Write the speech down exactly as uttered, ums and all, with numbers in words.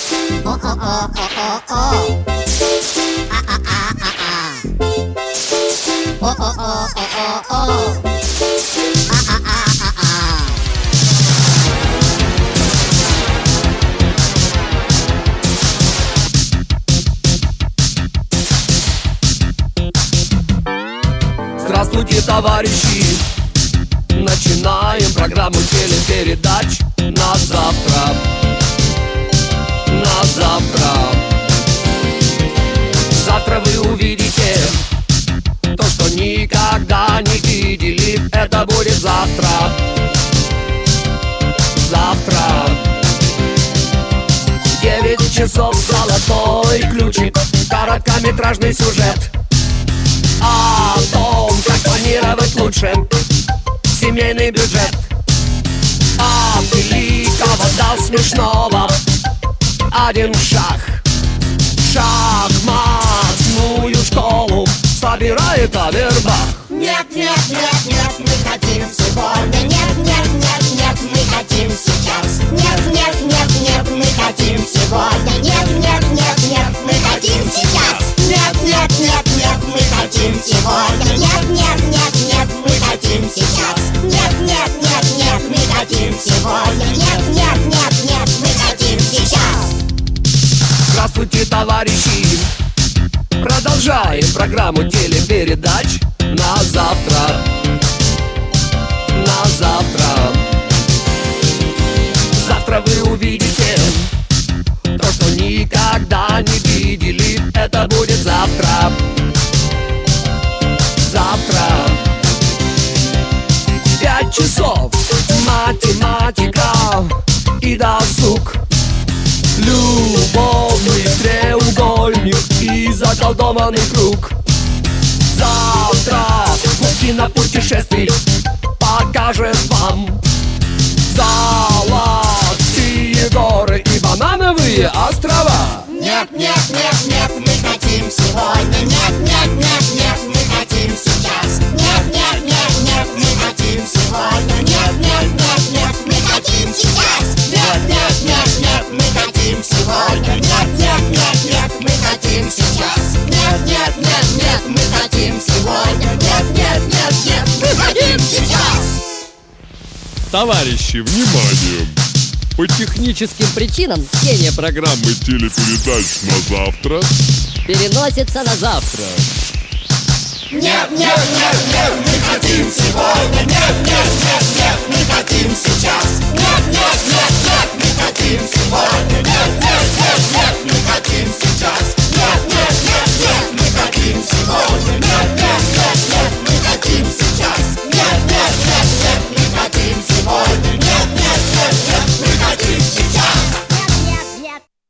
Здравствуйте, товарищи! Начинаем программу телепередач на завтра. На завтра. Завтра вы увидите то, что никогда не видели. Это будет завтра. Завтра. Девять часов, золотой ключик, короткометражный сюжет о том, как планировать лучше семейный бюджет. От великого до смешного один шаг. Шахматную школу собирает Авербах. Нет, нет, нет, нет, мы хотим сегодня. Нет, нет, нет, нет, мы хотим сейчас. Нет, нет, нет, нет, мы хотим сегодня. Нет, нет, нет, нет, мы хотим сейчас. Нет, нет, нет, нет, мы хотим сегодня. Нет, нет, нет, нет, мы хотим сейчас. Нет, нет, нет, нет, мы хотим сегодня. Нет, нет, нет, нет, мы хотим сейчас. Здравствуйте, товарищи! Продолжаем программу телепередач на завтра. На завтра. Завтра вы увидите то, что никогда не видели. Это будет завтра. Завтра. Пять часов. Математика и досуг. Любовный треугольник и заколдованный круг. Завтра кинопутешествий покажет вам золотые горы и банановые острова. Нет, нет, нет, нет, мы хотим сегодня. Нет, нет, нет, нет, мы хотим сейчас. Нет, нет, нет, нет, мы хотим сегодня. Нет, нет, нет, нет, мы хотим сейчас. Нет, нет, нет, нет, мы хотим сегодня. Нет, нет, нет, нет, мы хотим сейчас. Нет, нет, нет, нет, мы хотим сегодня. Нет, нет, нет, нет, мы хотим сейчас. Товарищи, внимание! По техническим причинам чтение программы телепередач на завтра переносится на завтра. Нет, нет, нет, нет, мы хотим сегодня. Нет, нет, нет, нет, мы хотим сейчас. Нет, нет, нет, нет, мы хотим сегодня.